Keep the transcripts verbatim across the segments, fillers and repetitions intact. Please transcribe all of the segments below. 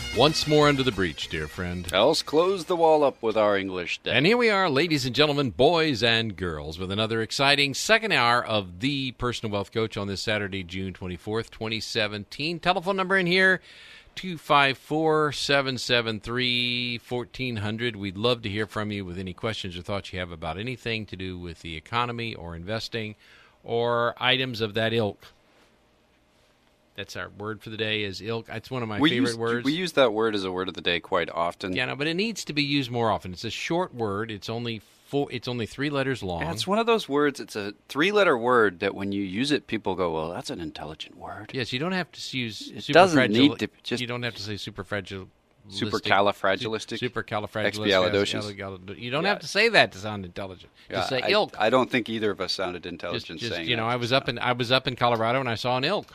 Once more under the breach, dear friend. Else close the wall up with our English deck. And here we are, ladies and gentlemen, boys and girls, with another exciting second hour of The Personal Wealth Coach on this Saturday, June twenty-fourth, twenty seventeen. Telephone number in here, two five four, seven seven three, one four zero zero. We'd love to hear from you with any questions or thoughts you have about anything to do with the economy or investing or items of that ilk. That's our word for the day is ilk. That's one of my we favorite use, words. We use that word as a word of the day quite often. Yeah, no, but it needs to be used more often. It's a short word. It's only four. It's only three letters long. And it's one of those words. It's a three-letter word that when you use it, people go, "Well, that's an intelligent word." Yes, you don't have to use. It doesn't need to. Just you don't have to say superfragil. Supercalifragilistic. Supercalifragilistic. You don't yeah. have to say that to sound intelligent. Just yeah, say I, ilk. I don't think either of us sounded intelligent just, just, saying you know, that. I was up in I was up in Colorado and I saw an ilk.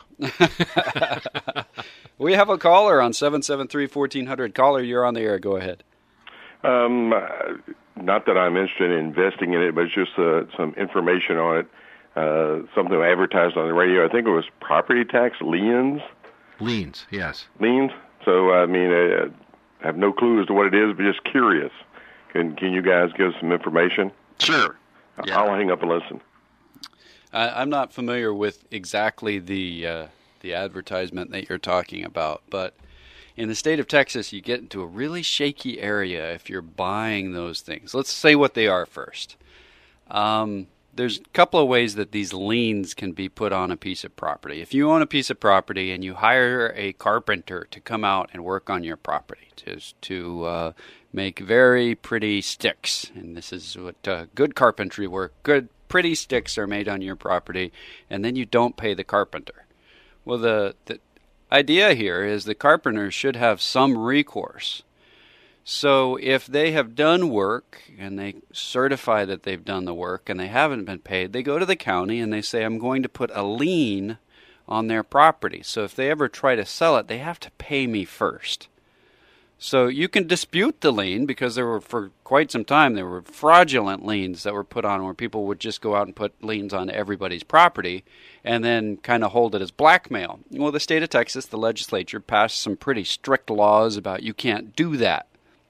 We have a caller on seven seven three, one four zero zero. Caller, you're on the air. Go ahead. Um, not that I'm interested in investing in it, but it's just uh, some information on it. Uh, something advertised on the radio. I think it was property tax liens. Liens, yes. Liens. So I mean, uh, I have no clue as to what it is, but just curious. Can Can you guys give some information? Sure. Yeah. I'll hang up and listen. I, I'm not familiar with exactly the uh, the advertisement that you're talking about, but in the state of Texas, you get into a really shaky area if you're buying those things. Let's say what they are first. Um, there's a couple of ways that these liens can be put on a piece of property. If you own a piece of property and you hire a carpenter to come out and work on your property to, to uh, make very pretty sticks, and this is what uh, good carpentry work, good pretty sticks are made on your property, and then you don't pay the carpenter. Well, the, the idea here is the carpenter should have some recourse. So if they have done work and they certify that they've done the work and they haven't been paid, they go to the county and they say, I'm going to put a lien on their property. So if they ever try to sell it, they have to pay me first. So you can dispute the lien because there were, for quite some time, there were fraudulent liens that were put on where people would just go out and put liens on everybody's property and then kind of hold it as blackmail. Well, the state of Texas, the legislature, passed some pretty strict laws about you can't do that.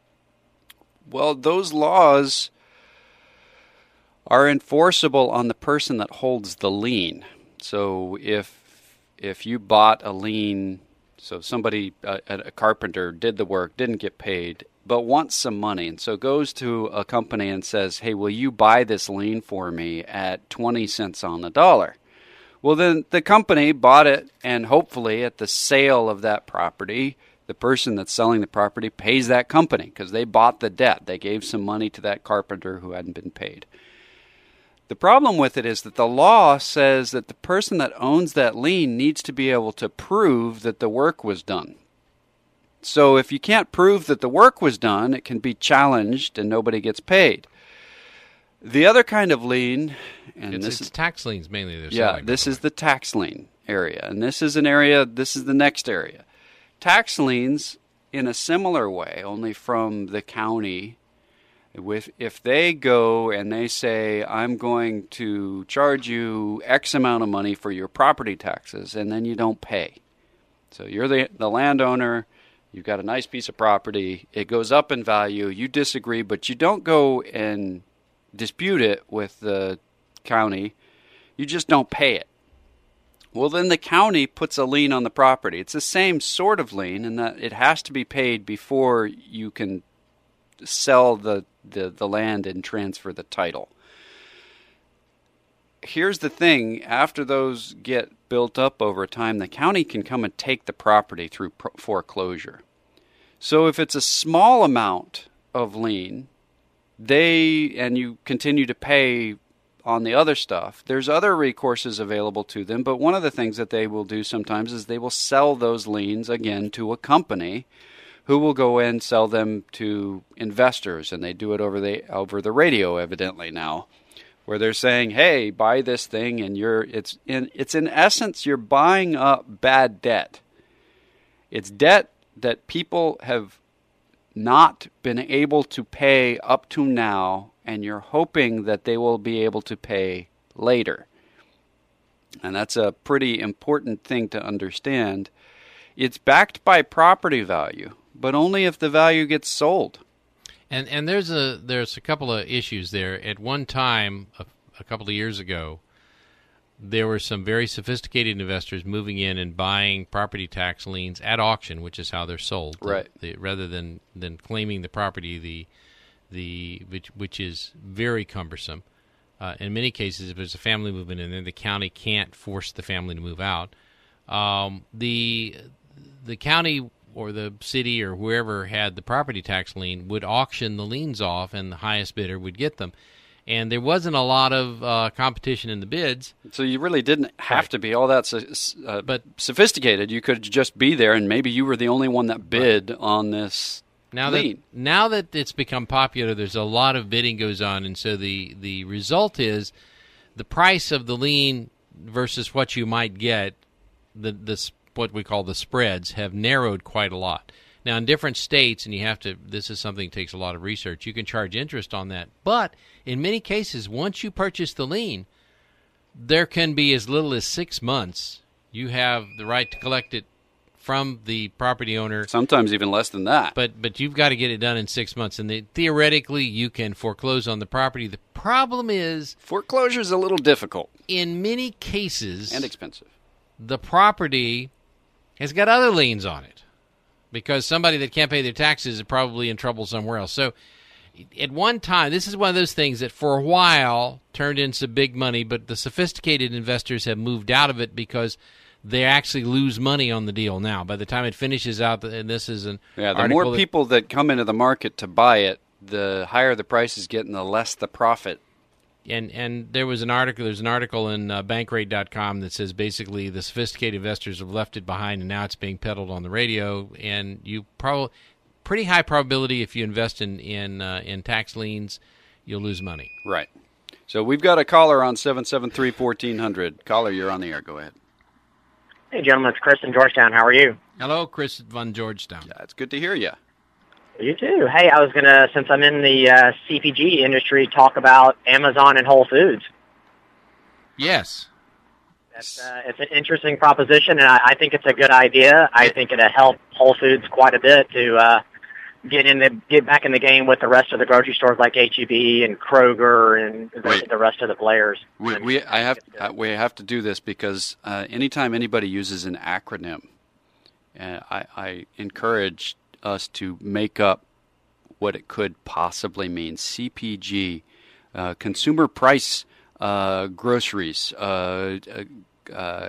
Well, those laws are enforceable on the person that holds the lien. So if if you bought a lien, so somebody, a, a carpenter, did the work, didn't get paid, but wants some money, and so goes to a company and says, hey, will you buy this lien for me at twenty cents on the dollar? Well, then the company bought it, and hopefully at the sale of that property, the person that's selling the property pays that company because they bought the debt. They gave some money to that carpenter who hadn't been paid. The problem with it is that the law says that the person that owns that lien needs to be able to prove that the work was done. So if you can't prove that the work was done, it can be challenged and nobody gets paid. The other kind of lien, and it's, this it's is tax liens mainly. They're yeah, selling, this is the tax lien area, and this is an area. This is the next area. Tax liens, in a similar way, only from the county, with if they go and they say, I'm going to charge you X amount of money for your property taxes, and then you don't pay. So you're the, the landowner, you've got a nice piece of property, it goes up in value, you disagree, but you don't go and dispute it with the county, you just don't pay it. Well, then the county puts a lien on the property. It's the same sort of lien in that it has to be paid before you can sell the, the, the land and transfer the title. Here's the thing. After those get built up over time, the county can come and take the property through foreclosure. So if it's a small amount of lien, they and you continue to pay on the other stuff, there's other recourses available to them, but one of the things that they will do sometimes is they will sell those liens again to a company who will go in and sell them to investors, and they do it over the over the radio evidently now, where they're saying, hey, buy this thing, and you're it's in it's in essence you're buying up bad debt. It's debt that people have not been able to pay up to now, and you're hoping that they will be able to pay later. And that's a pretty important thing to understand. It's backed by property value, but only if the value gets sold. And and there's a there's a couple of issues there. At one time, a, a couple of years ago, there were some very sophisticated investors moving in and buying property tax liens at auction, which is how they're sold. Right. The, the, rather than, than claiming the property, the the which, which is very cumbersome. Uh, in many cases, if there's a family movement in there, the county can't force the family to move out. Um, the the county or the city or whoever had the property tax lien would auction the liens off, and the highest bidder would get them. And there wasn't a lot of uh, competition in the bids. So you really didn't have Right. to be all that so- uh, But- sophisticated. You could just be there, and maybe you were the only one that bid on this Now that lien. now that it's become popular, there's a lot of bidding goes on, and so the, the result is the price of the lien versus what you might get, the this what we call the spreads, have narrowed quite a lot. Now, in different states, and you have to, this is something that takes a lot of research, you can charge interest on that. But in many cases, once you purchase the lien, there can be as little as six months. You have the right to collect it from the property owner. Sometimes even less than that. But but you've got to get it done in six months, and the, theoretically you can foreclose on the property. The problem is, Foreclosure is a little difficult in many cases, and expensive. the property has got other liens on it because somebody that can't pay their taxes is probably in trouble somewhere else. So at one time, this is one of those things that for a while turned into some big money, but the sophisticated investors have moved out of it because they actually lose money on the deal now. By the time it finishes out, and this is an Yeah, the article more that- people that come into the market to buy it, the higher the prices get and the less the profit. And and there was an article. There's an article in uh, Bankrate dot com that says basically the sophisticated investors have left it behind, and now it's being peddled on the radio. And you probably pretty high probability if you invest in in uh, in tax liens, you'll lose money. Right. So we've got a caller on seven seven three, one four zero zero. Caller, you're on the air. Go ahead. Hey, gentlemen, it's Chris in Georgetown. How are you? Hello, Chris von Georgetown. Yeah, it's good to hear you. You too. Hey, I was going to, since I'm in the uh, C P G industry, talk about Amazon and Whole Foods. Yes. That's, uh, it's an interesting proposition, and I, I think it's a good idea. I think it'll help Whole Foods quite a bit to uh, get in the get back in the game with the rest of the grocery stores like H E B and Kroger and the, Wait. the rest of the players. We, we I have uh, we have to do this because uh, anytime anybody uses an acronym, uh, I, I encourage us to make up what it could possibly mean. C P G, uh, Consumer Price uh, Groceries, uh, uh, uh,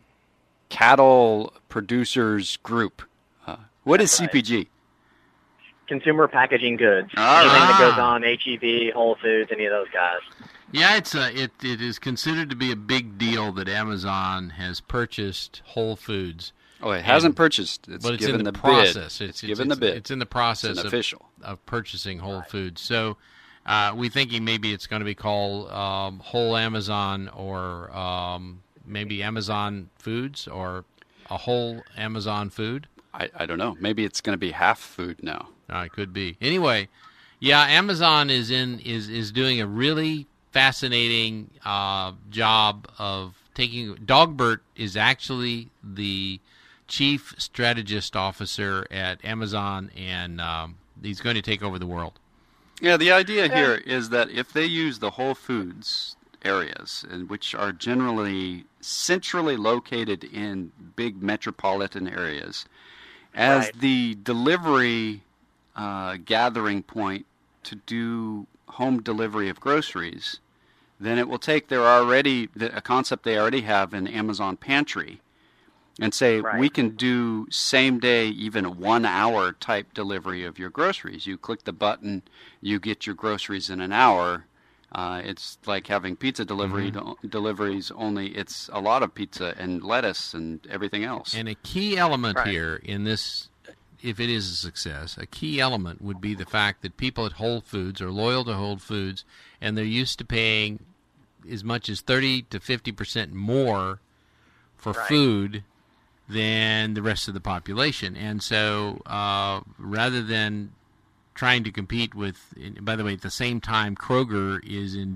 Cattle Producers Group. Uh, what is That's C P G? Consumer packaging goods. All Anything right. that goes on H E B, Whole Foods, any of those guys. Yeah, it's a, it it is considered to be a big deal that Amazon has purchased Whole Foods. Oh, it hasn't purchased. It's but it's given in the, the process. bid. It's, It's, given the bid. It's in the process It's an of, official. of purchasing Whole Foods. So uh, we're thinking maybe it's going to be called um, Whole Amazon, or um, maybe Amazon Foods, or a Whole Amazon Food. I, I don't know. Maybe it's going to be half food now. Uh, it could be. Anyway, yeah, Amazon is in is is doing a really fascinating uh, job of taking. Dogbert is actually the chief strategist officer at Amazon, and um, he's going to take over the world. Yeah, the idea here is that if they use the Whole Foods areas, and which are generally centrally located in big metropolitan areas, as Right. the delivery uh, gathering point to do home delivery of groceries, then it will take their already the, a concept they already have in Amazon Pantry, and say Right. we can do same day, even one hour type delivery of your groceries. You click the button, you get your groceries in an hour. Uh, it's like having pizza delivery Mm-hmm. deliveries, only it's a lot of pizza and lettuce and everything else. And a key element Right. here in this, if it is a success, a key element would be the fact that people at Whole Foods are loyal to Whole Foods, and they're used to paying as much as thirty to fifty percent more for Right. food than the rest of the population. And so uh, rather than trying to compete with, by the way, at the same time, Kroger is in deep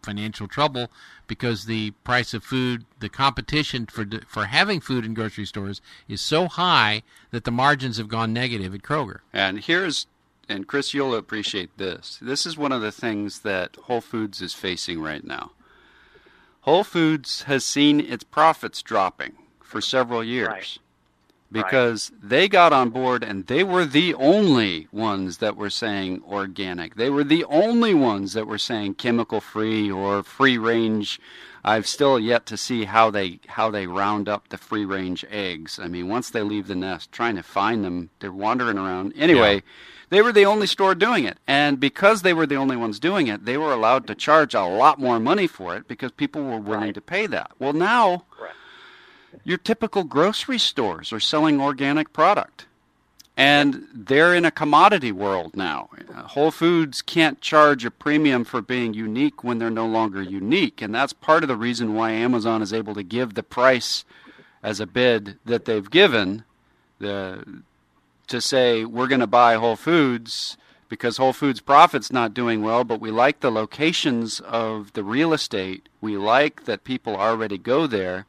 financial trouble because the price of food, the competition for for having food in grocery stores is so high that the margins have gone negative at Kroger. And here's, and Chris, you'll appreciate this. This is one of the things that Whole Foods is facing right now. Whole Foods has seen its profits dropping for several years. Right. Because right. they got on board and they were the only ones that were saying organic. They were the only ones that were saying chemical free or free range. I've still yet to see how they how they round up the free range eggs. I mean, once they leave the nest, trying to find them, they're wandering around. Anyway, yeah. They were the only store doing it. And because they were the only ones doing it, they were allowed to charge a lot more money for it because people were willing right. to pay that. Well, now right. your typical grocery stores are selling organic product. And they're in a commodity world now. Whole Foods can't charge a premium for being unique when they're no longer unique. And that's part of the reason why Amazon is able to give the price as a bid that they've given the, to say we're going to buy Whole Foods because Whole Foods profit's not doing well, but we like the locations of the real estate. We like that people already go there.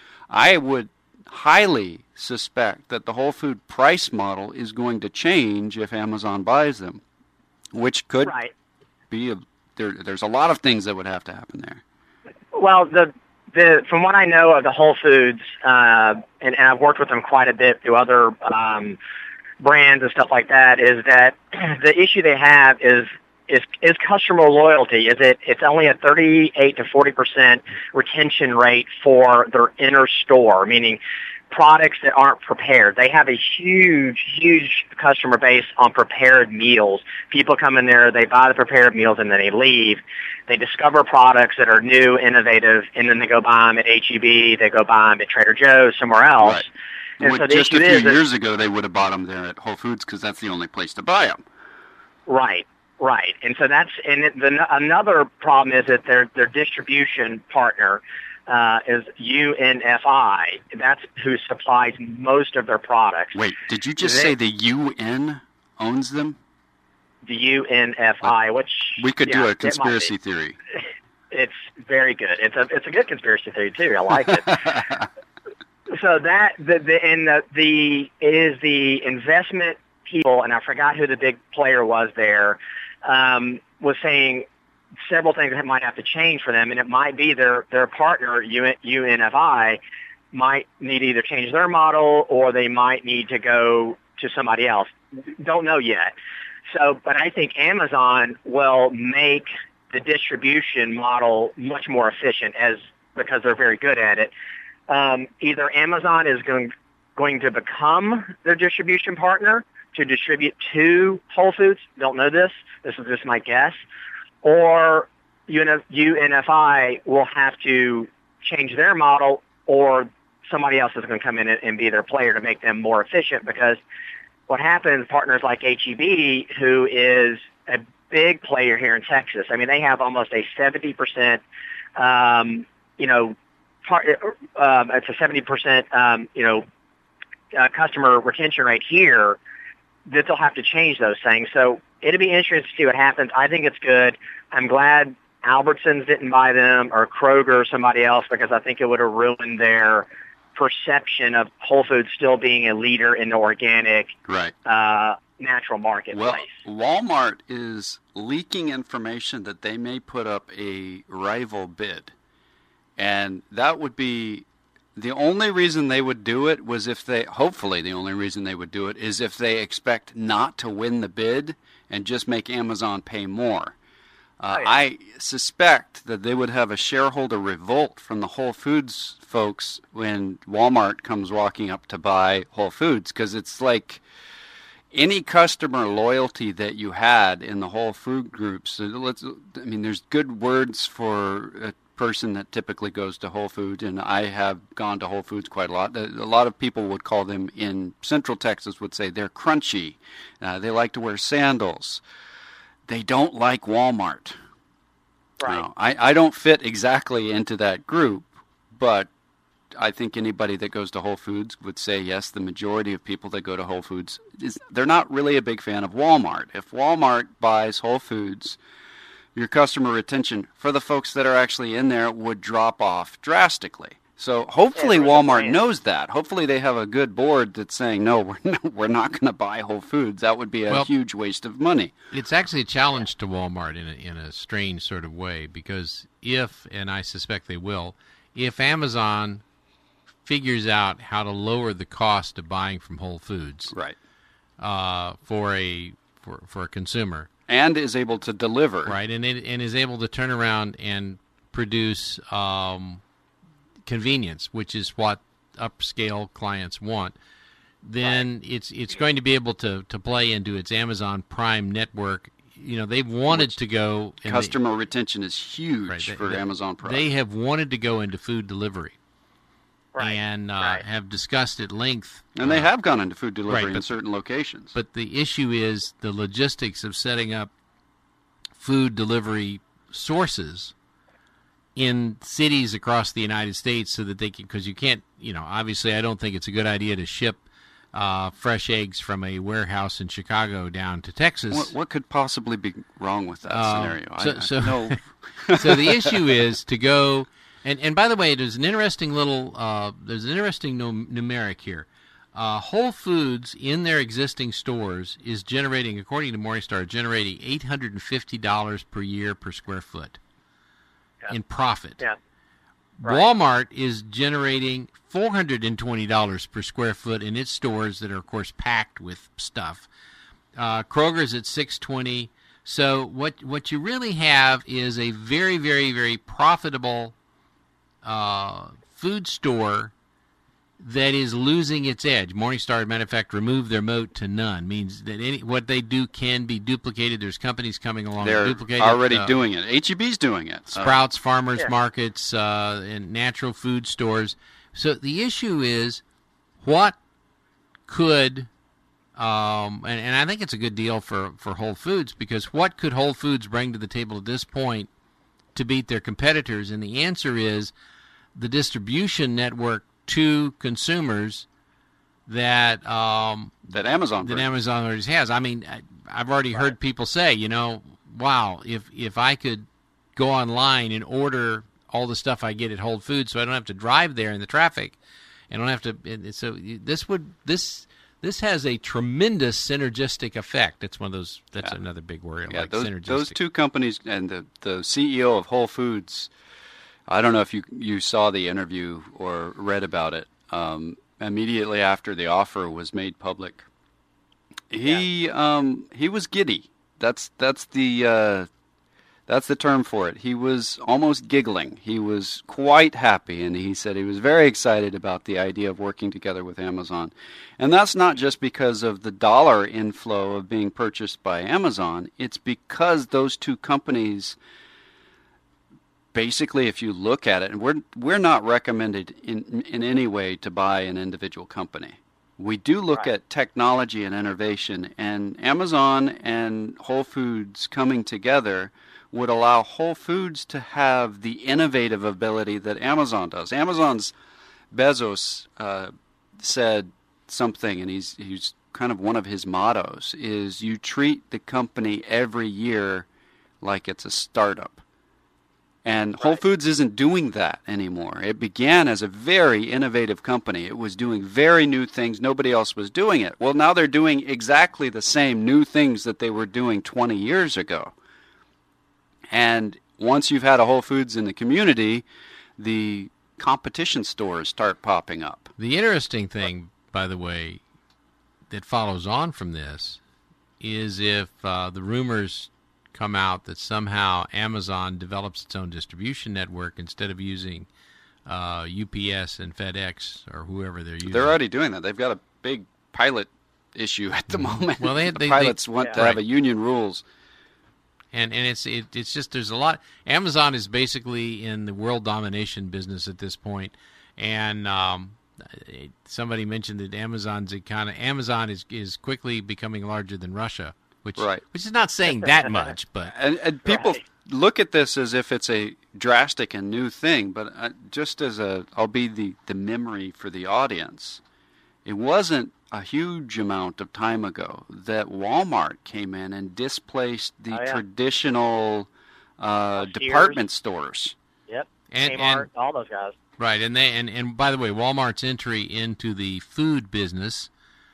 I would highly suspect that the Whole Food price model is going to change if Amazon buys them, which could right. be a, there. There's a lot of things that would have to happen there. Well, the the from what I know of the Whole Foods, uh, and, and I've worked with them quite a bit through other um, brands and stuff like that, is that the issue they have is is is customer loyalty. Is it? It's only a thirty-eight to forty percent retention rate for their inner store, meaning products that aren't prepared. They have a huge, huge customer base on prepared meals. People come in there, they buy the prepared meals, and then they leave. They discover products that are new, innovative, and then they go buy them at H E B, they go buy them at Trader Joe's, somewhere else. Right. And well, so the just issue a few is years ago, they would have bought them there at Whole Foods because that's the only place to buy them. Right. Right, and so that's and it, the, another problem is that their their distribution partner uh, is U N F I. That's who supplies most of their products. Wait, did you just they, say the U N owns them? The U N F I, which we could yeah, do a conspiracy theory. It's very good. It's a it's a good conspiracy theory too. I like it. So that the, the and the the it is the investment people, and I forgot who the big player was there. Um, was saying several things that might have to change for them, and it might be their their partner U N F I might need to either change their model or they might need to go to somebody else. Don't know yet. So, but I think Amazon will make the distribution model much more efficient as because they're very good at it. Um, either Amazon is going going to become their distribution partner to distribute to Whole Foods. Don't know this. This is just my guess. Or U N F I will have to change their model, or somebody else is going to come in and be their player to make them more efficient. Because what happens, partners like H E B, who is a big player here in Texas, I mean, they have almost a seventy percent, um, you know, part, um, it's a seventy percent, um, you know, uh, customer retention rate here, that they'll have to change those things. So it'll be interesting to see what happens. I think it's good. I'm glad Albertsons didn't buy them or Kroger or somebody else, because I think it would have ruined their perception of Whole Foods still being a leader in the organic, right. uh, natural marketplace. Well, Walmart is leaking information that they may put up a rival bid. And that would be the only reason they would do it was if they, hopefully the only reason they would do it is if they expect not to win the bid and just make Amazon pay more. Uh, right. I suspect that they would have a shareholder revolt from the Whole Foods folks when Walmart comes walking up to buy Whole Foods, because it's like any customer loyalty that you had in the Whole Food groups. So let's, I mean, there's good words for a person that typically goes to Whole Foods, and I have gone to Whole Foods quite a lot. A lot of people would call them, in Central Texas, would say they're crunchy. Uh, they like to wear sandals. They don't like Walmart. Right. No, I, I don't fit exactly into that group, but I think anybody that goes to Whole Foods would say, yes, the majority of people that go to Whole Foods, is, they're not really a big fan of Walmart. If Walmart buys Whole Foods your customer retention for the folks that are actually in there would drop off drastically. So hopefully Yeah, Walmart yeah. knows that. Hopefully they have a good board that's saying, no, we're not, we're not going to buy Whole Foods. That would be a Well, huge waste of money. It's actually a challenge to Walmart in a, in a strange sort of way, because if, and I suspect they will, if Amazon figures out how to lower the cost of buying from Whole Foods Right. uh, for a for, for a consumer, And is able to deliver. right, and it, and is able to turn around and produce um, convenience, which is what upscale clients want, then it's it's going to be able to, to play into its Amazon Prime network. You know, they've wanted to go and Customer retention is huge they, right, they- for they- Amazon Prime. They have wanted to go into food delivery, Right. and uh, right. have discussed at length. and they uh, have gone into food delivery right, in but- certain locations. But the issue is the logistics of setting up food delivery sources in cities across the United States so that they can, because you can't, you know, obviously I don't think it's a good idea to ship uh, fresh eggs from a warehouse in Chicago down to Texas. what, what could possibly be wrong with that Um, scenario? so- I, I so- know. So the issue is to go, and, and by the way, there's an interesting little, uh, there's an interesting num- numeric here. Uh, Whole Foods in their existing stores is generating, according to Morningstar, generating eight hundred fifty dollars per year per square foot Yeah. in profit. Yeah. Right. Walmart is generating four hundred twenty dollars per square foot in its stores that are, of course, packed with stuff. Uh, Kroger's at six hundred twenty dollars. So what what you really have is a very, very, very profitable uh, food store that is losing its edge. Morningstar, matter of fact, removed their moat to none. Means that any what they do can be duplicated. There's companies coming along They're to duplicate it. already Uh, doing it. H E B's doing it. Uh, Sprouts, farmers Yeah. markets, uh, and natural food stores. So the issue is, what could, um, and, and I think it's a good deal for, for Whole Foods, because what could Whole Foods bring to the table at this point to beat their competitors? And the answer is the distribution network to consumers that um, that Amazon that brings. Amazon already has. I mean, I, I've already heard people say, you know, wow, if if I could go online and order all the stuff I get at Whole Foods, so I don't have to drive there in the traffic, and don't have to. And so this would this this has a tremendous synergistic effect. It's one of those. That's Yeah. another big word. Yeah, like those, synergistic. those two companies and the, the C E O of Whole Foods, I don't know if you you saw the interview or read about it. Um, immediately after the offer was made public, he um, he was giddy. That's that's the uh, that's the term for it. He was almost giggling. He was quite happy, and he said he was very excited about the idea of working together with Amazon. And that's not just because of the dollar inflow of being purchased by Amazon. It's because those two companies, basically, if you look at it, and we're we're not recommended in in any way to buy an individual company. We do look Right. at technology and innovation, and Amazon and Whole Foods coming together would allow Whole Foods to have the innovative ability that Amazon does. Amazon's Bezos uh, said something, and he's he's kind of one of his mottos is you treat the company every year like it's a startup. And Whole Right. Foods isn't doing that anymore. It began as a very innovative company. It was doing very new things. Nobody else was doing it. Well, now they're doing exactly the same new things that they were doing twenty years ago. And once you've had a Whole Foods in the community, the competition stores start popping up. The interesting thing, by the way, that follows on from this is if uh, the rumors come out that somehow Amazon develops its own distribution network instead of using uh, U P S and FedEx or whoever they're using. They're already doing that. They've got a big pilot issue at the moment. Well, they- the they- they- pilots want to Yeah. have a union rules. And and it's it, it's just there's a lot. Amazon is basically in the world domination business at this point, and um, it- somebody mentioned that Amazon's kind of Amazon is is quickly becoming larger than Russia, which Right. which is not saying that much, but And, and people Right. look at this as if it's a drastic and new thing, but uh, just as a, I'll be the, the memory for the audience, it wasn't a huge amount of time ago that Walmart came in and displaced the Oh, yeah. traditional uh, Sears. department stores. Yep. And, Kmart, and all those guys. right, and they and, and by the way, Walmart's entry into the food business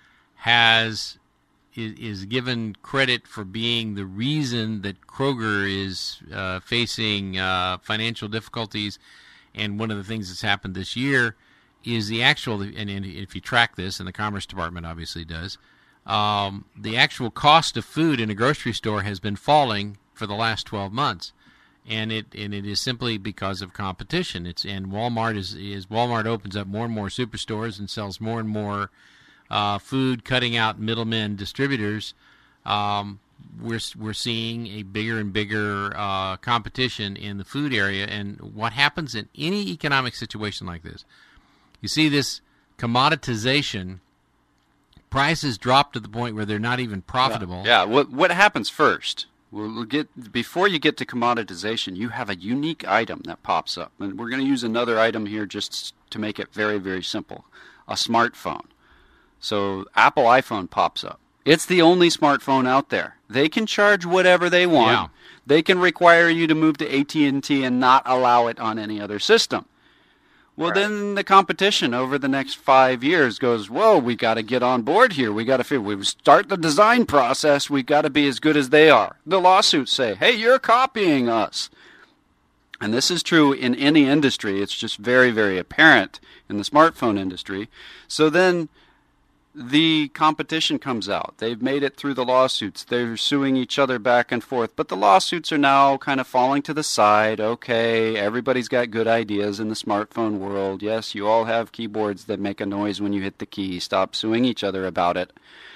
has is, is given credit for being the reason that Kroger is uh, facing uh, financial difficulties. And one of the things that's happened this year is the actual, and, and if you track this, and the Commerce Department obviously does, um, the actual cost of food in a grocery store has been falling for the last twelve months. And it and it is simply because of competition. It's and Walmart is, is Walmart opens up more and more superstores and sells more and more uh, food, cutting out middlemen distributors. Um, we're we're seeing a bigger and bigger uh, competition in the food area. And what happens in any economic situation like this, you see this commoditization. Prices drop to the point where they're not even profitable. Yeah. yeah. What what happens first? We'll get before you get to commoditization, you have a unique item that pops up, and we're going to use another item here just to make it very, very simple: a smartphone. So Apple iPhone pops up. It's the only smartphone out there. They can charge whatever they want. Yeah. They can require you to move to A T and T and not allow it on any other system. Well, Right. then the competition over the next five years goes, whoa, we got to get on board here. We got to figure, we start the design process. We got to be as good as they are. The lawsuits say, hey, you're copying us. And this is true in any industry. It's just very, very apparent in the smartphone industry. So then the competition comes out. They've made it through the lawsuits. They're suing each other back and forth. But the lawsuits are now kind of falling to the side. Okay, everybody's got good ideas in the smartphone world. Yes, you all have keyboards that make a noise when you hit the key. Stop suing each other about it.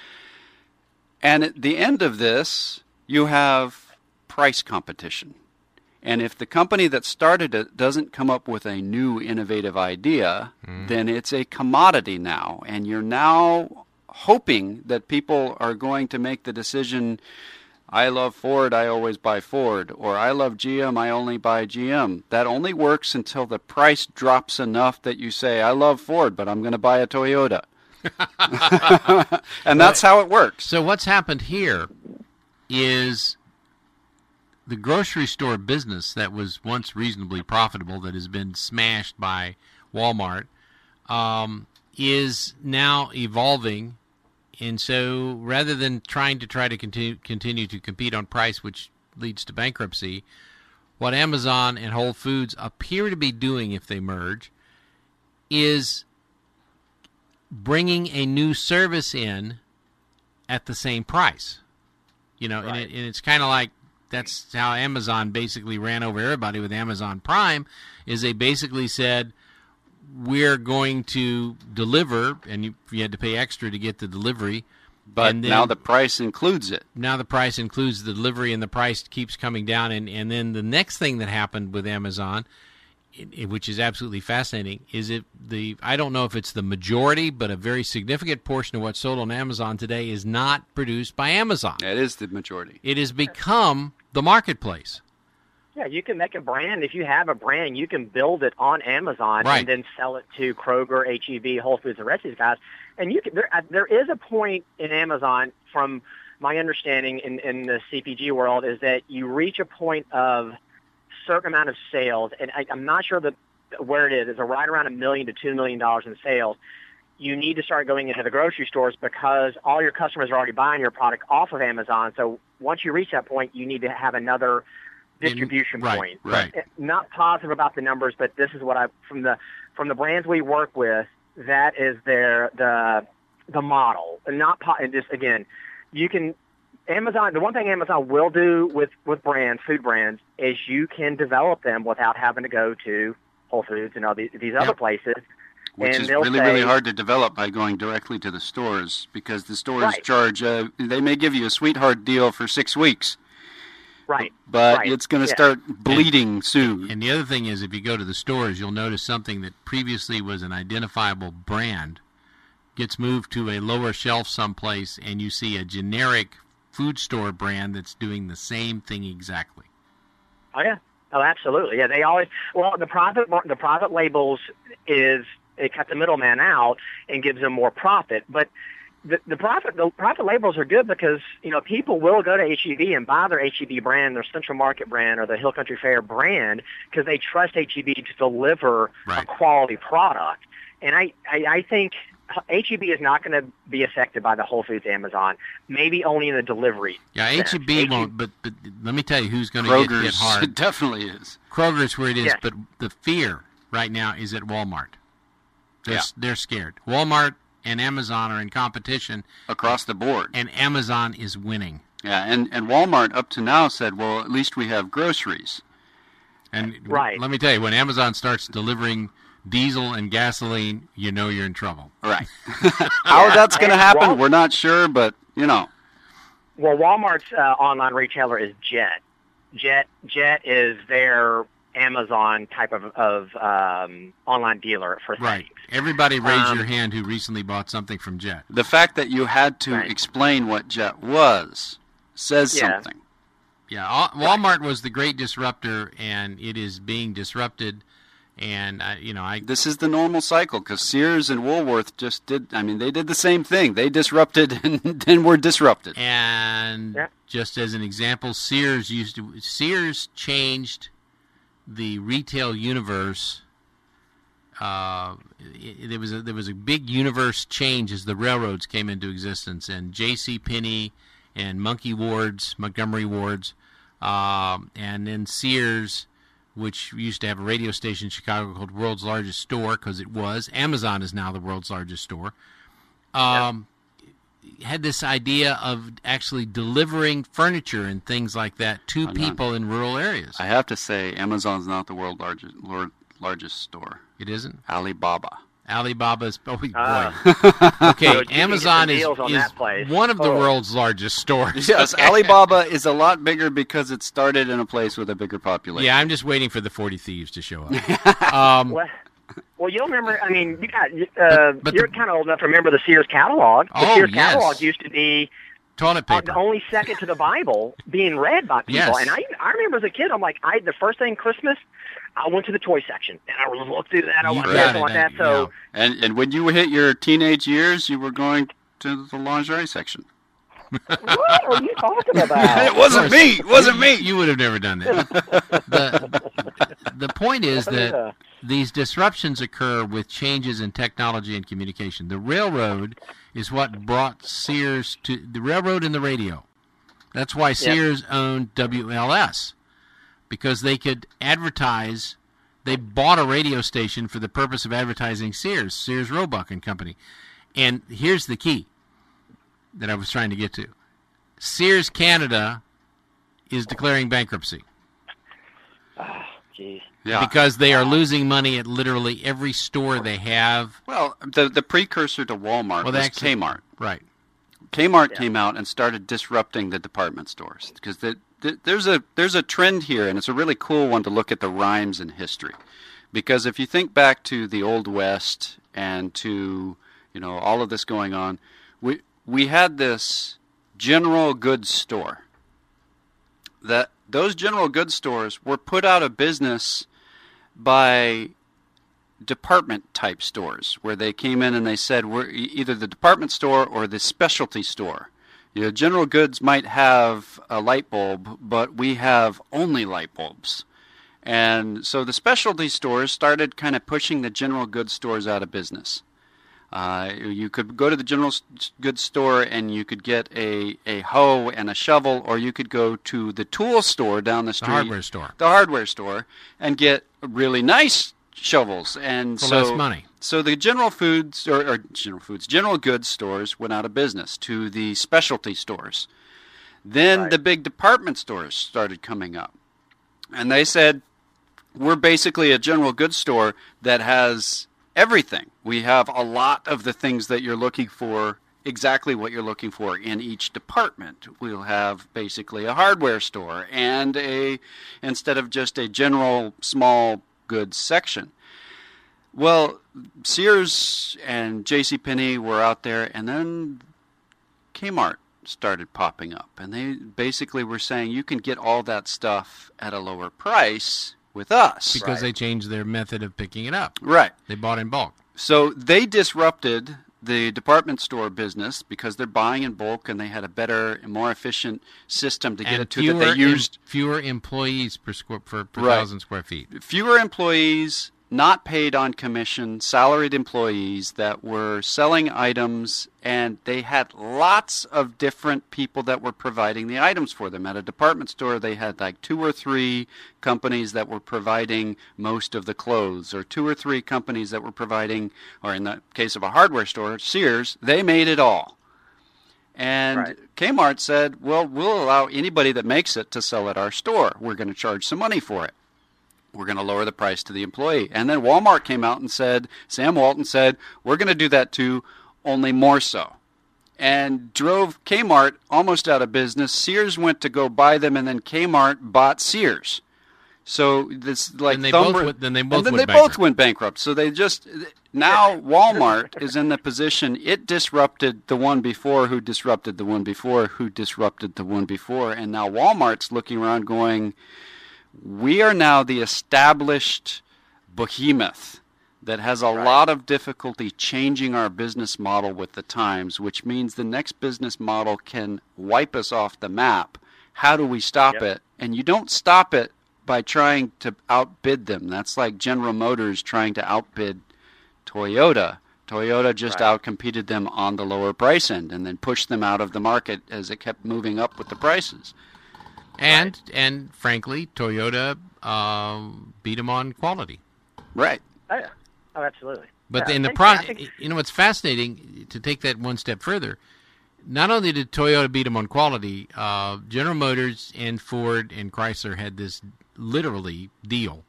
And at the end of this, you have price competition. And if the company that started it doesn't come up with a new innovative idea, mm. then it's a commodity now. And you're now hoping that people are going to make the decision, I love Ford, I always buy Ford, or I love G M, I only buy G M. That only works until the price drops enough that you say, I love Ford, but I'm going to buy a Toyota. And that's how it works. So what's happened here is the grocery store business that was once reasonably profitable, that has been smashed by Walmart, um, is now evolving. And so rather than trying to try to continue, continue to compete on price, which leads to bankruptcy, what Amazon and Whole Foods appear to be doing if they merge is bringing a new service in at the same price. You know, Right. and, it, and it's kind of like, that's how Amazon basically ran over everybody with Amazon Prime, is they basically said, we're going to deliver, and you, you had to pay extra to get the delivery. But and then, now the price includes it. Now the price includes the delivery, and the price keeps coming down. And, and then the next thing that happened with Amazon, it, it, which is absolutely fascinating, is it the I don't know if it's the majority, but a very significant portion of what's sold on Amazon today is not produced by Amazon. It is the majority. It has become the marketplace. Yeah, you can make a brand. If you have a brand, you can build it on Amazon Right. and then sell it to Kroger, H E B, Whole Foods, the rest of these guys. And you can, there, uh, there is a point in Amazon, from my understanding in, in the C P G world, is that you reach a point of certain amount of sales, and I, I'm not sure that where it is. It's right around a million to two million dollars in sales. You need to start going into the grocery stores because all your customers are already buying your product off of Amazon. So once you reach that point, you need to have another distribution right, point. right. Not positive about the numbers, but this is what I from the from the brands we work with. That is their the the model. And not po- and just again, you can Amazon. The one thing Amazon will do with with brands, food brands, is you can develop them without having to go to Whole Foods and all these, these Yep. other places. Which and is they'll really, say, really hard to develop by going directly to the stores, because the stores Right. charge, uh, they may give you a sweetheart deal for six weeks, Right. but right. it's going to Yeah. start bleeding soon. And the other thing is, if you go to the stores, you'll notice something that previously was an identifiable brand gets moved to a lower shelf someplace, and you see a generic food store brand that's doing the same thing exactly. Oh yeah. Oh, absolutely. Yeah, they always. Well, the private the private labels is it cut the middleman out and gives them more profit. But the, the private the private labels are good because, you know, people will go to H E B and buy their H E B brand, their Central Market brand, or the Hill Country Fair brand because they trust H E B to deliver right. a quality product. And I, I, I think H E B is not going to be affected by the Whole Foods, Amazon, maybe only in the delivery. Yeah, H E B won't, but, but let me tell you who's going to get hit hard. It definitely is. Kroger's where it is, yes. but the fear right now is at Walmart. They're, Yeah. they're scared. Walmart and Amazon are in competition. Across the board. And Amazon is winning. Yeah, and, and Walmart up to now said, well, at least we have groceries. And right. let me tell you, when Amazon starts delivering diesel and gasoline, you know you're in trouble. Right. How that's going to And happen, Wal- we're not sure, but, you know. Well, Walmart's uh, online retailer is Jet. Jet Jet is their Amazon type of, of um, online dealer for things. Right. Everybody raise Um, your hand who recently bought something from Jet. The fact that you had to Right. explain what Jet was says Yeah. something. Yeah, Al- Walmart was the great disruptor, and it is being disrupted. And, I, you know, I This is the normal cycle because Sears and Woolworth just did, I mean, they did the same thing. They disrupted and then were disrupted. And Yeah. just as an example, Sears used to Sears changed the retail universe. Uh, it, there was a, there was a big universe change as the railroads came into existence, and J C Penney and Monkey Wards, Montgomery Wards, um, and then Sears, which used to have a radio station in Chicago called World's Largest Store because it was. Amazon is now the world's largest store. Um, had this idea of actually delivering furniture and things like that to on. people in rural areas. I have to say, Amazon's not the world's largest, lord, largest store. It isn't? Alibaba. Alibaba's, oh boy. Ah. Okay, So you can Amazon get is, some deals on is that place. one of the Oh. world's largest stores. Yes, Alibaba is a lot bigger because it started in a place with a bigger population. Yeah, I'm just waiting for the forty Thieves to show up. Um, Well, well, you'll remember. I mean, you got. Uh, But- but you're the- kind of old enough to remember the Sears catalog. The Oh, Sears yes. catalog used to be toilet uh, paper. only second to the Bible being read by people. Yes. And I, I remember as a kid, I'm like, I the first thing Christmas, I went to the toy section and I looked through that. I You wanted got something it, like that. and- So. And and when you hit your teenage years, you were going to the lingerie section. What are you talking about? It wasn't me. It wasn't me. You would have never done that. the, the point is Yeah. that these disruptions occur with changes in technology and communication. The railroad is what brought Sears to the railroad and the radio. That's why Sears owned W L S, because they could advertise. They bought a radio station for the purpose of advertising Sears, Sears Roebuck and Company. And here's the key that I was trying to get to. Sears Canada is declaring bankruptcy Jeez. Yeah. because they are losing money at literally every store they have. Well, the the precursor to Walmart Well, they was actually- Kmart. Right. Kmart Yeah. came out and started disrupting the department stores because the, the, there's a there's a trend here, and it's a really cool one to look at the rhymes in history. Because if you think back to the Old West and to you know all of this going on, we we had this general goods store. That those general goods stores were put out of business by department type stores where they came in and they said we're e- either the department store or the specialty store. You know, general goods might have a light bulb, but we have only light bulbs. And so the specialty stores started kind of pushing the general goods stores out of business. Uh, you could go to the general s- goods store and you could get a, a hoe and a shovel, or you could go to the tool store down the The street, hardware store. the hardware store, and get really nice shovels. And For so, less money. So the general foods or, or general foods, general goods stores went out of business to the specialty stores. Then Right. the big department stores started coming up, and they said, "We're basically a general goods store that has everything. We have a lot of the things that you're looking for." Exactly what you're looking for in each department. We'll have basically a hardware store and a instead of just a general small goods section. Well, Sears and JCPenney were out there, and then Kmart started popping up, and they basically were saying you can get all that stuff at a lower price with us. Because Right. they changed their method of picking it up. Right. They bought in bulk. So they disrupted the department store business, because they're buying in bulk and they had a better and more efficient system to get and it to fewer that they used. em- fewer employees per square per, per Right. thousand square feet. Fewer employees, not paid on commission, salaried employees that were selling items, and they had lots of different people that were providing the items for them. At a department store, they had like two or three companies that were providing most of the clothes, or two or three companies that were providing, or in the case of a hardware store, Sears, they made it all. And Right. Kmart said, well, we'll allow anybody that makes it to sell at our store. We're going to charge some money for it. We're going to lower the price to the employee. And then Walmart came out and said, Sam Walton said, we're going to do that too, only more so. And drove Kmart almost out of business. Sears went to go buy them, and then Kmart bought Sears. So this like And they thumb- both went- then they both and then went they bankrupt. both went bankrupt. So they just now Walmart is in the position it disrupted the one before, who disrupted the one before, who disrupted the one before, and now Walmart's looking around going, we are now the established behemoth that has a Right. lot of difficulty changing our business model with the times, which means the next business model can wipe us off the map. How do we stop Yep. it? And you don't stop it by trying to outbid them. That's like General Motors trying to outbid Toyota. Toyota just Right. outcompeted them on the lower price end and then pushed them out of the market as it kept moving up with the prices. And and frankly, Toyota um, beat them on quality. Right. Oh, yeah. Oh, absolutely. But Yeah, in I the think- pro, I think- you know, what's fascinating to take that one step further. Not only did Toyota beat them on quality, uh, General Motors and Ford and Chrysler had this literally deal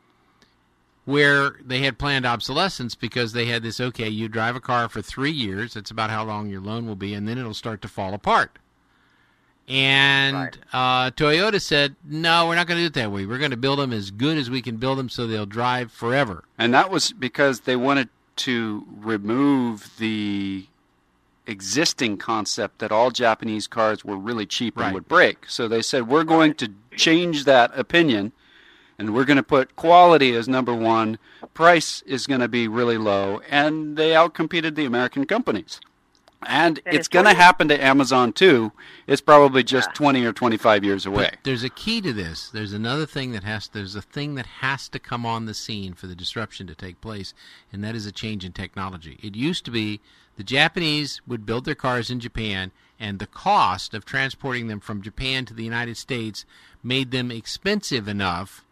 where they had planned obsolescence because they had this, okay, you drive a car for three years, that's about how long your loan will be, and then it'll start to fall apart. And Right. uh, Toyota said, no, we're not going to do it that way. We're going to build them as good as we can build them so they'll drive forever. And that was because they wanted to remove the existing concept that all Japanese cars were really cheap and Right. would break. So they said, we're going to change that opinion, and we're going to put quality as number one. Price is going to be really low. And they outcompeted the American companies. And, And it's it's going to funny- happen to Amazon, too. It's probably just Yeah. twenty or twenty-five years away. But there's a key to this. There's another thing that has there's a thing that has to come on the scene for the disruption to take place, and that is a change in technology. It used to be the Japanese would build their cars in Japan, and the cost of transporting them from Japan to the United States made them expensive enough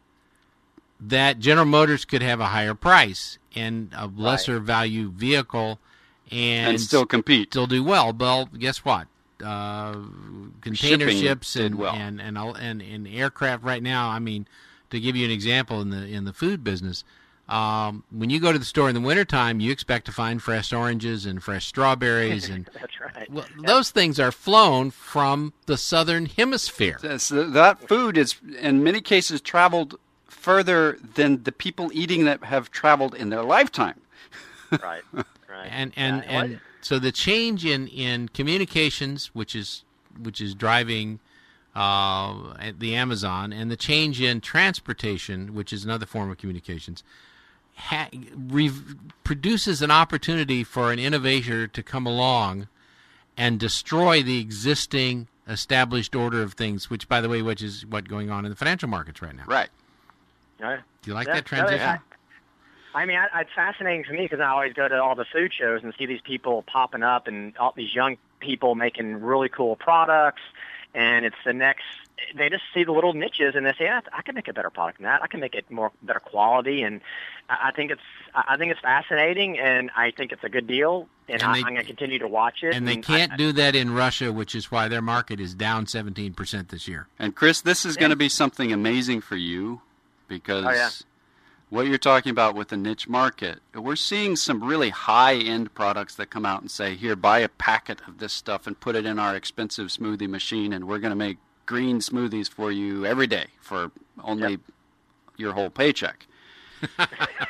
that General Motors could have a higher price and a lesser value vehicle and, And still compete. still do well. Well, guess what? Uh, container Shipping ships did and, well. and, and and and aircraft right now. I mean, to give you an example in the in the food business, um, when you go to the store in the wintertime, you expect to find fresh oranges and fresh strawberries, and That's right. well, those things are flown from the southern hemisphere. That's- that food is, in many cases, traveled further than the people eating that have traveled in their lifetime. Right. Right. and and Yeah, and so the change in, in communications, which is which is driving uh, the Amazon, and the change in transportation, which is another form of communications, ha- re- produces an opportunity for an innovator to come along and destroy the existing established order of things. Which, by the way, which is what's going on in the financial markets right now. Right. Right. Do you like Yeah, that no, it's- transition? I mean, I, it's fascinating to me because I always go to all the food shows and see these people popping up and all these young people making really cool products. And it's the next, they just see the little niches and they say, yeah, I can make a better product than that. I can make it more better quality. And I, I think it's, I think it's fascinating, and I think it's a good deal. And, And I, they- I'm going to continue to watch it. And they I- can't I- do that in Russia, which is why their market is down seventeen percent this year. And Chris, this is going to be something amazing for you, because Oh, yeah. what you're talking about with the niche market, we're seeing some really high-end products that come out and say, here, buy a packet of this stuff and put it in our expensive smoothie machine, and we're going to make green smoothies for you every day for only Yep. your whole paycheck. uh,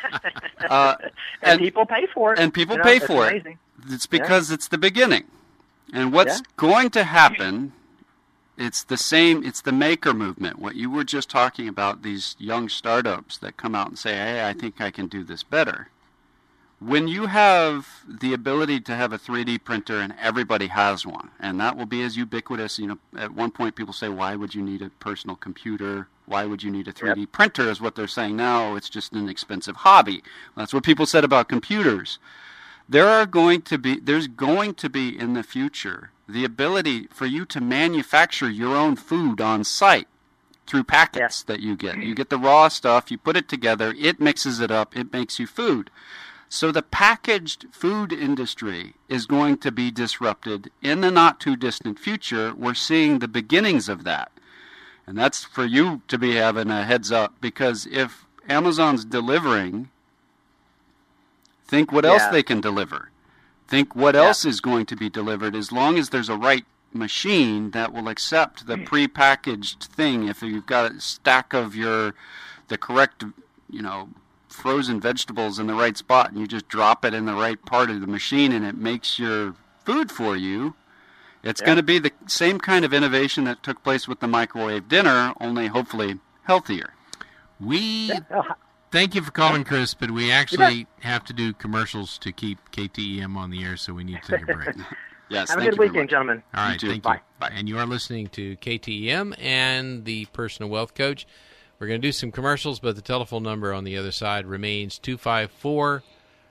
and, and, people pay for it. and people You know, pay it's for amazing. it. It's because it's the beginning. And what's Yeah. going to happen, it's the same, it's the maker movement. What you were just talking about, these young startups that come out and say, hey, I think I can do this better. when you have the ability to have a three D printer and everybody has one, and that will be as ubiquitous, you know, at one point people say, why would you need a personal computer? Why would you need a three D yep. printer is what they're saying now. It's just an expensive hobby. That's what people said about computers. There are going to be, there's going to be in the future the ability for you to manufacture your own food on site through packets yeah. that you get. You get the raw stuff, you put it together, it mixes it up, it makes you food. So the packaged food industry is going to be disrupted in the not-too-distant future. We're seeing the beginnings of that. And that's for you to be having a heads up, because if Amazon's delivering, think what yeah. else they can deliver. Think what yeah. else is going to be delivered, as long as there's a right machine that will accept the pre-packaged thing. If you've got a stack of your, the correct, you know, frozen vegetables in the right spot, and you just drop it in the right part of the machine and it makes your food for you, it's yeah. going to be the same kind of innovation that took place with the microwave dinner, only hopefully healthier. We thank you for calling, Chris, but we actually have to do commercials to keep K T E M on the air, so we need to take a break. Yes, have a good weekend, gentlemen. All right, you thank Bye. you. Bye. And you are listening to K T E M and the Personal Wealth Coach. We're going to do some commercials, but the telephone number on the other side remains two five four,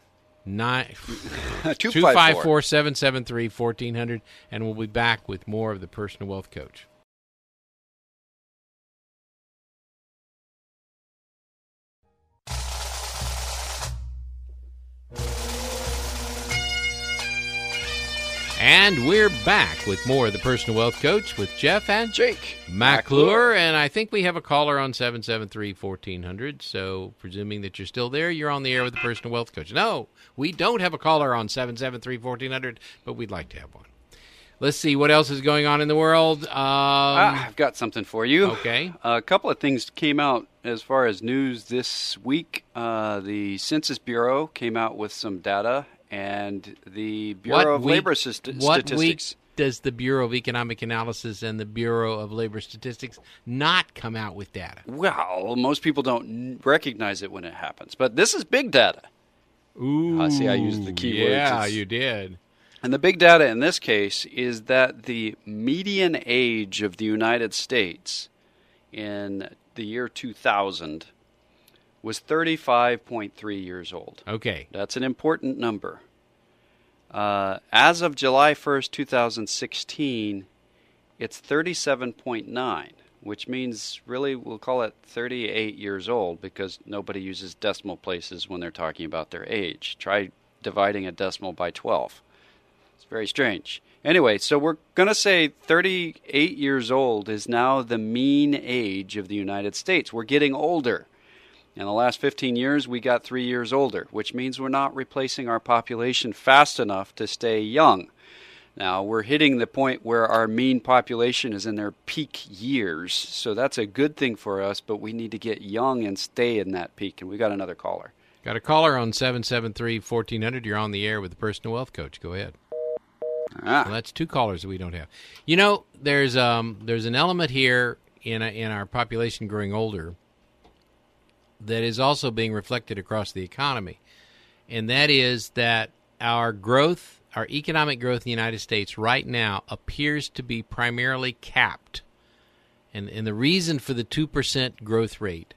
seven seven three, one four zero zero, and we'll be back with more of the Personal Wealth Coach. And we're back with more of the Personal Wealth Coach with Jeff and Jake McClure. And I think we have a caller on seven seven three, one four zero zero. So presuming that you're still there, you're on the air with the Personal Wealth Coach. No, we don't have a caller on seven seven three, one four zero zero, but we'd like to have one. Let's see what else is going on in the world. Um, ah, I've got something for you. Okay. A couple of things came out as far as news this week. Uh, the Census Bureau came out with some data, and the Bureau what of week, Labor St- what Statistics. Week does the Bureau of Economic Analysis and the Bureau of Labor Statistics not come out with data? Well, most people don't recognize it when it happens, but this is big data. Ooh, I see I used the keywords. Yeah, It's, you did. And the big data in this case is that the median age of the United States in the year two thousand was thirty-five point three years old. Okay. That's an important number. Uh, as of July first, two thousand sixteen, it's thirty-seven point nine, which means really we'll call it thirty-eight years old, because nobody uses decimal places when they're talking about their age. Try dividing a decimal by twelve. It's very strange. Anyway, so we're going to say thirty-eight years old is now the mean age of the United States. We're getting older. In the last fifteen years, we got three years older, which means we're not replacing our population fast enough to stay young. Now, we're hitting the point where our mean population is in their peak years, so that's a good thing for us, but we need to get young and stay in that peak, and we got another caller. Got a caller on seven seven three, one four zero zero. You're on the air with the Personal Wealth Coach. Go ahead. Ah. Well, that's two callers that we don't have. You know, there's um there's an element here in a, in our population growing older that is also being reflected across the economy, and that is that our growth, our economic growth in the United States right now appears to be primarily capped. And, and the reason for the two percent growth rate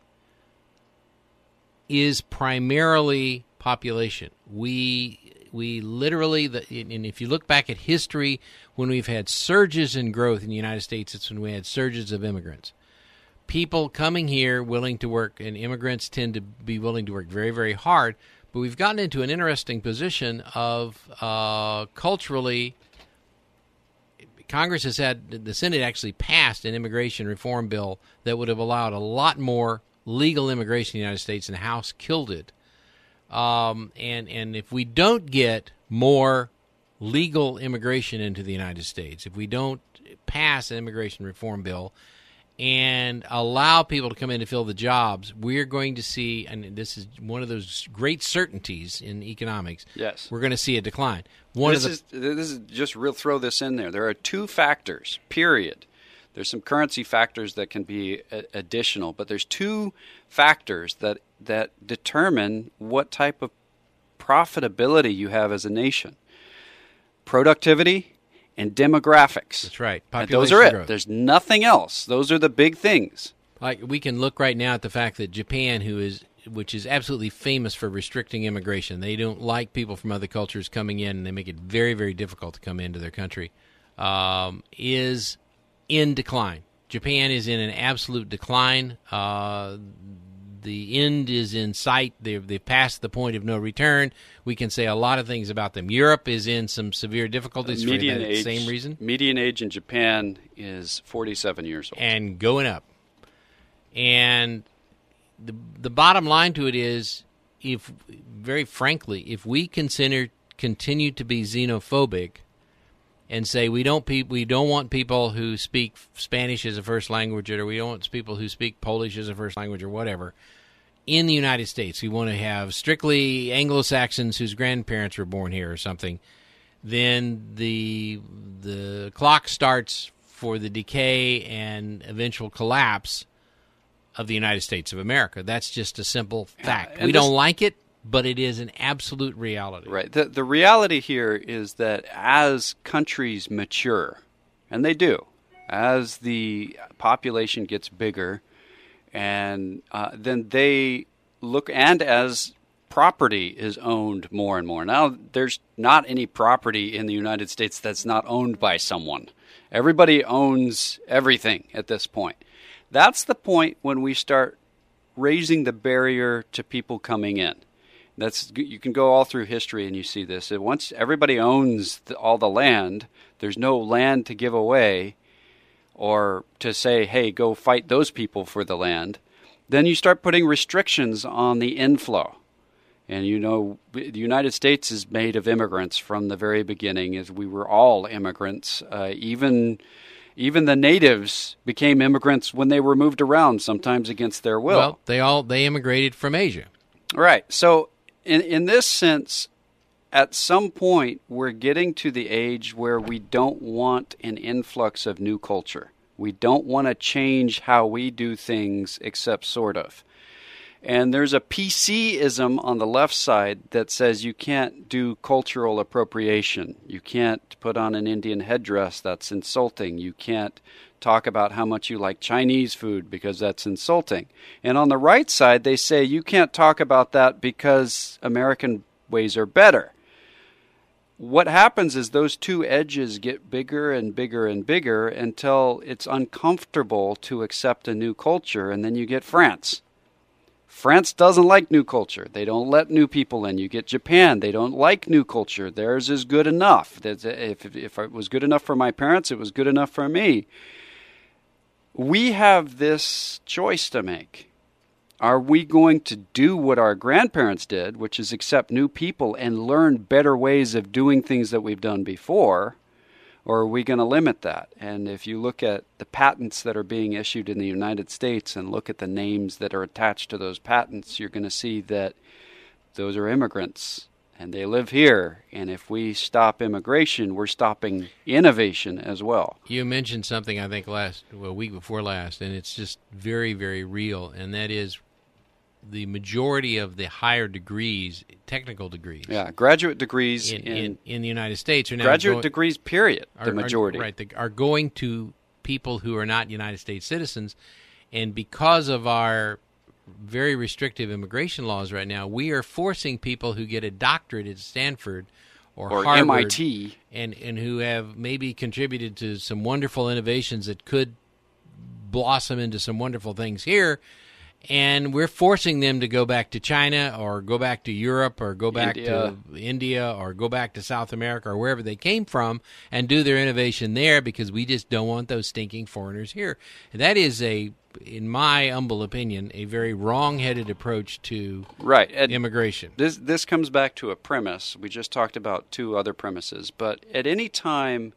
is primarily population. We we literally, the, and if you look back at history, when we've had surges in growth in the United States, it's when we had surges of immigrants. People coming here willing to work, and immigrants tend to be willing to work very, very hard, but we've gotten into an interesting position of uh, culturally, Congress has had, the Senate actually passed an immigration reform bill that would have allowed a lot more legal immigration in the United States, and the House killed it. Um, and, and if we don't get more legal immigration into the United States, if we don't pass an immigration reform bill and allow people to come in to fill the jobs, we're going to see, and this is one of those great certainties in economics, yes, we're going to see a decline. One this, of the, is, this is just real throw this in there. There are two factors, period. There's some currency factors that can be a- additional, but there's two factors that, that determine what type of profitability you have as a nation. Productivity and demographics. That's right. And Population those are it. growth. There's nothing else. Those are the big things. Like we can look right now at the fact that Japan, who is which is absolutely famous for restricting immigration, they don't like people from other cultures coming in, and they make it very, very difficult to come into their country, um, is in decline. Japan is in an absolute decline. Uh, the end is in sight. They've, they've passed the point of no return. We can say a lot of things about them. Europe is in some severe difficulties for median that age, same reason. Median age in Japan is forty-seven years old. And going up. And the the bottom line to it is, if very frankly, if we consider continue to be xenophobic and say we don't pe- we don't want people who speak Spanish as a first language, or we don't want people who speak Polish as a first language, or whatever, in the United States, we want to have strictly Anglo-Saxons whose grandparents were born here or something, then the the clock starts for the decay and eventual collapse of the United States of America. That's just a simple fact. And we this, don't like it, but it is an absolute reality. Right. The, the reality here is that as countries mature, and they do, as the population gets bigger, and uh, then they look, and as property is owned more and more. Now, there's not any property in the United States that's not owned by someone. Everybody owns everything at this point. That's the point when we start raising the barrier to people coming in. That's you can go all through history and you see this. Once everybody owns the, all the land, there's no land to give away or to say, hey, go fight those people for the land. Then you start putting restrictions on the inflow. And you know, the United States is made of immigrants from the very beginning, as we were all immigrants. Uh, even even the natives became immigrants when they were moved around, sometimes against their will. Well, they all they immigrated from Asia. Right. So in in this sense, at some point, we're getting to the age where we don't want an influx of new culture. We don't want to change how we do things, except sort of. And there's a P C-ism on the left side that says you can't do cultural appropriation. You can't put on an Indian headdress, that's insulting. You can't talk about how much you like Chinese food because that's insulting. And on the right side, they say you can't talk about that because American ways are better. What happens is those two edges get bigger and bigger and bigger until it's uncomfortable to accept a new culture, and then you get France. France doesn't like new culture. They don't let new people in. You get Japan. They don't like new culture. Theirs is good enough. If, if it was good enough for my parents, it was good enough for me. We have this choice to make. Are we going to do what our grandparents did, which is accept new people and learn better ways of doing things that we've done before? Or are we going to limit that? And if you look at the patents that are being issued in the United States and look at the names that are attached to those patents, you're going to see that those are immigrants and they live here. And if we stop immigration, we're stopping innovation as well. You mentioned something, I think, last, well, week before last, and it's just very, very real, and that is the majority of the higher degrees, technical degrees. Yeah, graduate degrees in, in, in, in the United States are now graduate going, degrees, period, are, the majority. Are, right, the, are going to people who are not United States citizens, and because of our very restrictive immigration laws right now, we are forcing people who get a doctorate at Stanford or, or Harvard M I T and, and who have maybe contributed to some wonderful innovations that could blossom into some wonderful things here, and we're forcing them to go back to China or go back to Europe or go back India. to India or go back to South America or wherever they came from and do their innovation there because we just don't want those stinking foreigners here. And that is a, in my humble opinion, a very wrong-headed approach to right. And immigration. This this comes back to a premise. We just talked about two other premises, but at any time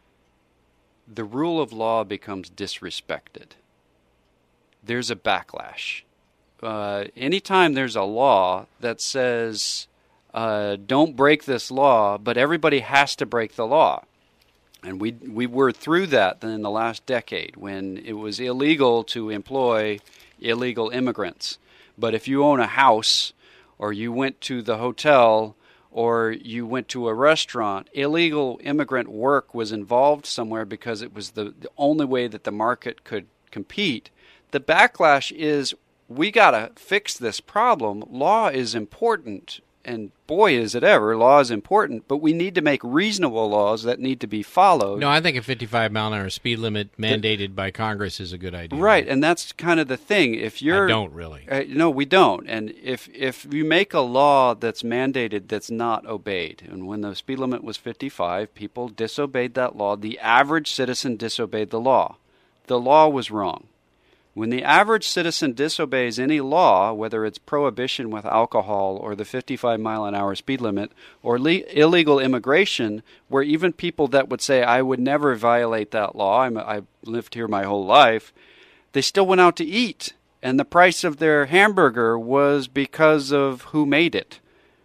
the rule of law becomes disrespected, there's a backlash. Uh, anytime there's a law that says, uh, don't break this law, but everybody has to break the law. And we we were through that in the last decade when it was illegal to employ illegal immigrants. But if you own a house or you went to the hotel, or you went to a restaurant, illegal immigrant work was involved somewhere because it was the, the only way that the market could compete. The backlash is, we got to fix this problem. Law is important, and boy, is it ever. Law is important, but we need to make reasonable laws that need to be followed. No, I think a fifty-five mile an hour speed limit mandated by Congress is a good idea. Right, and that's kind of the thing. If you're, I don't really. Uh, no, we don't. And if if you make a law that's mandated that's not obeyed, and when the speed limit was fifty-five, people disobeyed that law. The average citizen disobeyed the law. The law was wrong. When the average citizen disobeys any law, whether it's prohibition with alcohol or the fifty-five mile an hour speed limit or le- illegal immigration, where even people that would say, I would never violate that law, I'm, I've lived here my whole life, they still went out to eat. And the price of their hamburger was because of who made it.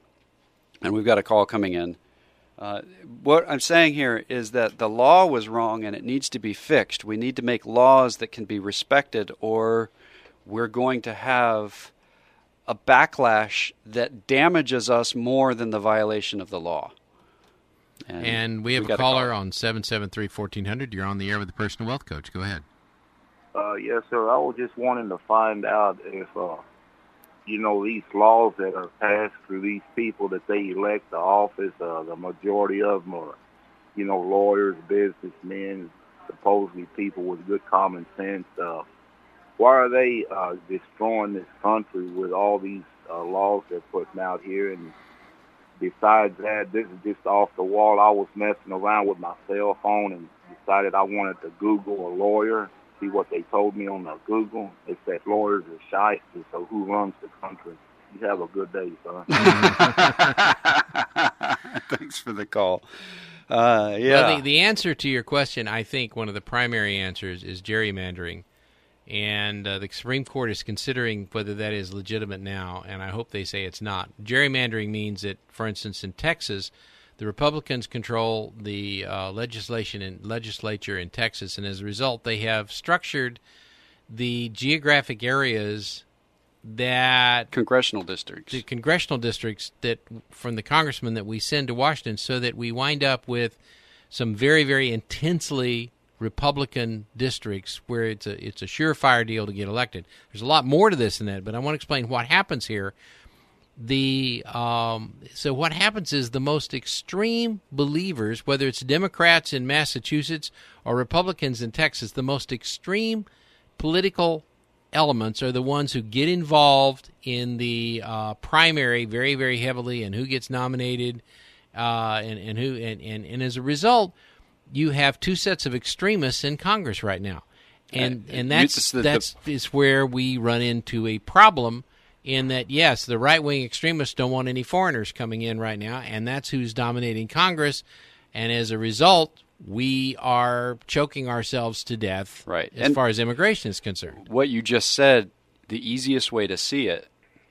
And we've got a call coming in. Uh, what I'm saying here is that the law was wrong and it needs to be fixed. We need to make laws that can be respected, or we're going to have a backlash that damages us more than the violation of the law. And, and we have we a caller call. on seven seven three, fourteen hundred. You're on the air with the Personal Wealth Coach. Go ahead. Uh, yes, sir. I was just wanting to find out if... Uh, you know, these laws that are passed through these people that they elect to office, uh, the majority of them are, you know, lawyers, businessmen, supposedly people with good common sense. Uh, why are they uh, destroying this country with all these uh, laws they're putting out here? And besides that, this is just off the wall. I was messing around with my cell phone and decided I wanted to Google a lawyer. See what they told me on the Google. They said lawyers are shysters, so who runs the country? You have a good day, sir. Thanks for the call. Uh, yeah. Well, the, the answer to your question, I think one of the primary answers is gerrymandering. And uh, the Supreme Court is considering whether that is legitimate now, and I hope they say it's not. Gerrymandering means that, for instance, in Texas, the Republicans control the uh, legislation and legislature in Texas, and as a result, they have structured the geographic areas that congressional districts, the congressional districts that from the congressmen that we send to Washington, so that we wind up with some very, very intensely Republican districts where it's a it's a surefire deal to get elected. There's a lot more to this than that, but I want to explain what happens here. The um, so what happens is the most extreme believers, whether it's Democrats in Massachusetts or Republicans in Texas, the most extreme political elements are the ones who get involved in the uh, primary very, very heavily, and who gets nominated, uh, and and who and, and, and as a result, you have two sets of extremists in Congress right now, and uh, and that's the, that's the, is where we run into a problem. In that, yes, the right-wing extremists don't want any foreigners coming in right now, and that's who's dominating Congress. And as a result, we are choking ourselves to death right. as and far as immigration is concerned. What you just said, the easiest way to see it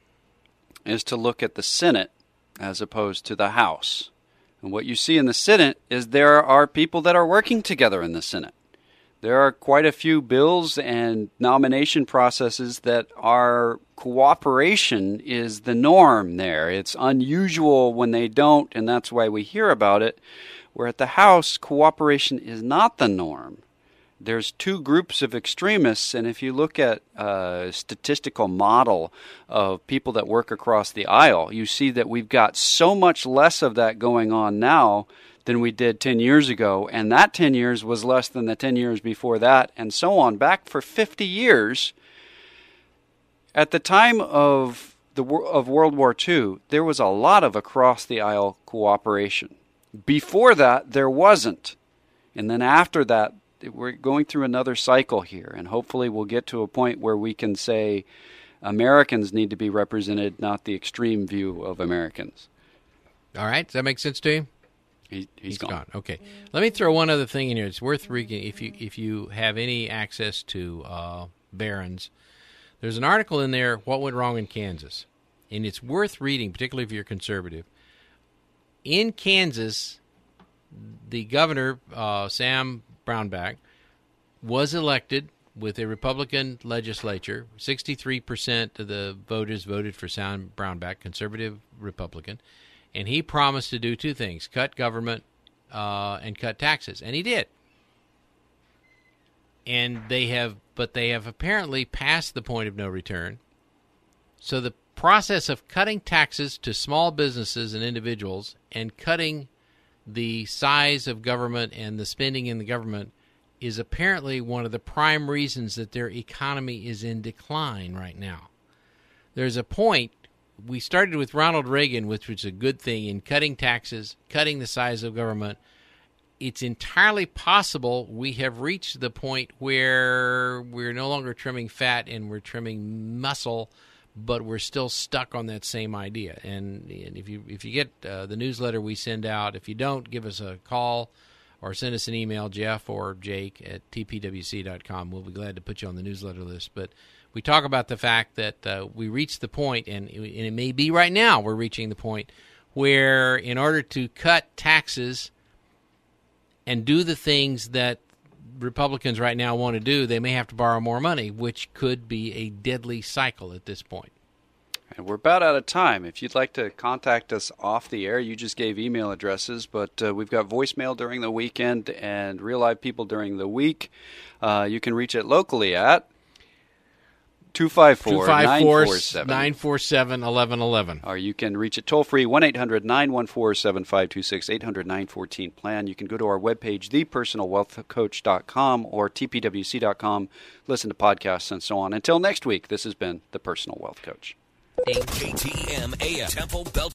is to look at the Senate as opposed to the House. And what you see in the Senate is there are people that are working together in the Senate. There are quite a few bills and nomination processes that are cooperation is the norm there. It's unusual when they don't, and that's why we hear about it. Where at the House, cooperation is not the norm. There's two groups of extremists, and if you look at a statistical model of people that work across the aisle, you see that we've got so much less of that going on now than we did ten years ago, and that ten years was less than the ten years before that, and so on. Back for fifty years, at the time of the of World War Two, there was a lot of across-the-aisle cooperation. Before that, there wasn't. And then after that, we're going through another cycle here, and hopefully we'll get to a point where we can say Americans need to be represented, not the extreme view of Americans. All right. Does that make sense to you? He, he's he's gone. gone. Okay. Let me throw one other thing in here. It's worth reading if you if you have any access to uh, Barron's. There's an article in there, What Went Wrong in Kansas. And it's worth reading, particularly if you're conservative. In Kansas, the governor, uh, Sam Brownback, was elected with a Republican legislature. sixty-three percent of the voters voted for Sam Brownback, conservative Republican, and he promised to do two things: cut government uh, and cut taxes, and he did. And they have, but they have apparently passed the point of no return. So the process of cutting taxes to small businesses and individuals and cutting the size of government and the spending in the government is apparently one of the prime reasons that their economy is in decline right now. There's a point, we started with Ronald Reagan, which was a good thing, in cutting taxes, cutting the size of government. It's entirely possible we have reached the point where we're no longer trimming fat and we're trimming muscle, but we're still stuck on that same idea. And, and if you if you get uh, the newsletter we send out, if you don't, give us a call or send us an email, Jeff or Jake at T P W C dot com. We'll be glad to put you on the newsletter list. But we talk about the fact that uh, we reached the point, and, and it may be right now we're reaching the point, where in order to cut taxes and do the things that Republicans right now want to do, they may have to borrow more money, which could be a deadly cycle at this point. And we're about out of time. If you'd like to contact us off the air, you just gave email addresses, but uh, we've got voicemail during the weekend and real live people during the week. Uh, you can reach it locally at two five four, nine four seven, nine four seven, one one one one. Or you can reach it toll-free, one eight hundred, nine one four, seven five two six, eight hundred, nine one four, plan. You can go to our webpage, the personal wealth coach dot com or T P W C dot com, listen to podcasts and so on. Until next week, this has been The Personal Wealth Coach. K T M A M Temple Belt.